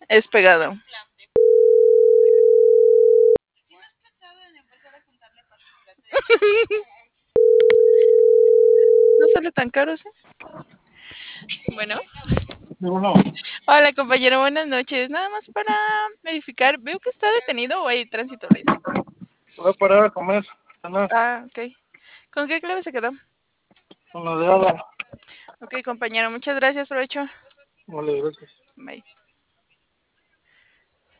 Es pegado. No sale tan caro, ¿sí? Bueno. No, Hola, compañero, buenas noches. Nada más para verificar. Veo que está detenido o hay tránsito lento. voy a parar a comer, cenar, Ah, ok. ¿Con qué clave se quedó? con la de Ada. Ok, compañero, muchas gracias, provecho. Vale, gracias. Bye.